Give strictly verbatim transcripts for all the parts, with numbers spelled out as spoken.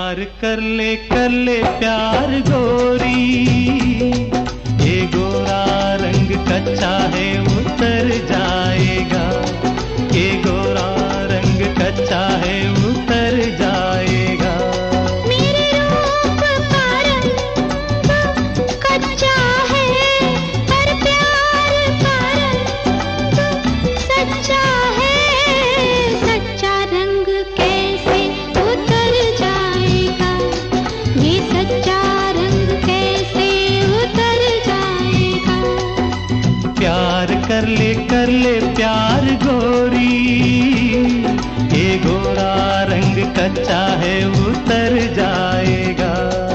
प्यार कर ले कर ले प्यार गोरी, ये गोरा रंग कच्चा है उतर जाएगा, ये गोरा रंग कच्चा है उतर जाएगा। मेरे रूप का रंग कच्चा है पर प्यार का रंग सच्चा है, सच्चा रंग कैसे उतर जाएगा, ये सच्चा रंग कैसे उतर जाएगा। प्यार कर ले कर ले प्यार गोरी, ये गोरा रंग कच्चा है उतर जाएगा।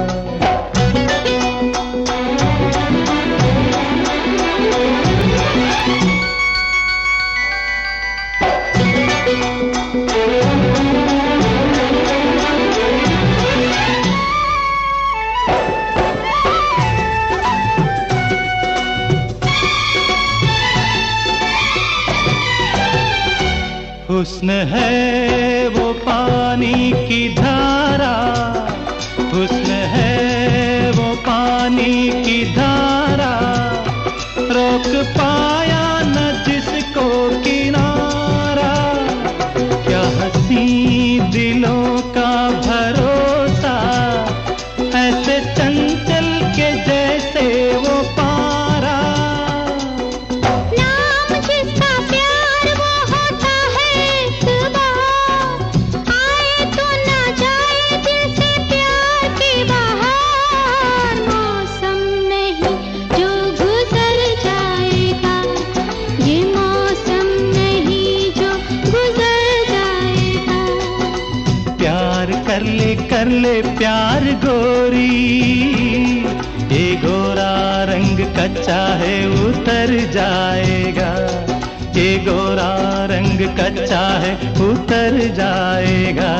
हुस्न है वो पानी की धारा, हुस्न है वो पानी की धारा, रोक पाया न जिसको किनारा। क्या हंसी दिलों का भरोसा, ऐसे चंचल के जैसे वो पारा। नाम जिसका प्यार वो होता है इतबार, आए तो ना जाए दिल से प्यार की बहार। मौसम नहीं जो गुजर जाएगा, ये मौसम नहीं जो गुजर जाएगा। प्यार कर ले कर ले प्यार गोरी, ये गोरा रंग कच्चा है उतर जाएगा, ये गोरा रंग कच्चा है उतर जाएगा।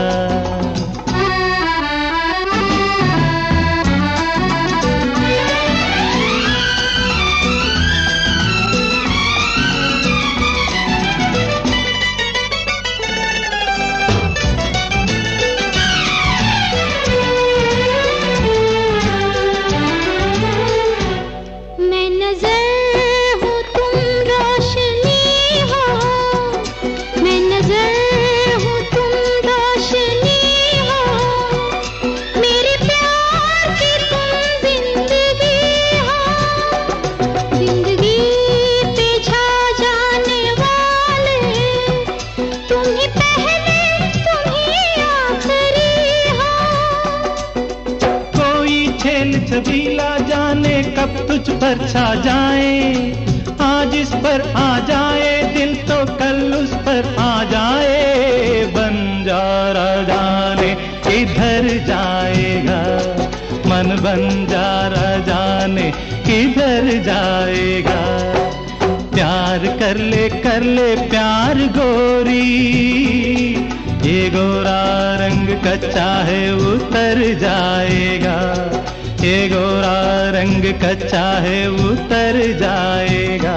मैं नजर हूँ तुम रोशनी हो, मैं नजर हूँ तुम रोशनी हो, मेरे प्यार की तुम जिंदगी हो। जिंदगी पे छा जाने वाले तुम ही पहले तुम ही आखिरी हो। कोई छेल छबीला जाने कब तुझ पर छा जाए, आज इस पर आ जाए दिल तो कल उस पर आ जाए। बंजारा जाने किधर जाएगा, मन बंजारा जाने किधर जाएगा। प्यार कर ले कर ले प्यार गोरी, ये गोरा रंग कच्चा है उतर जाएगा, ये गोरा रंग कच्चा है उतर जाएगा।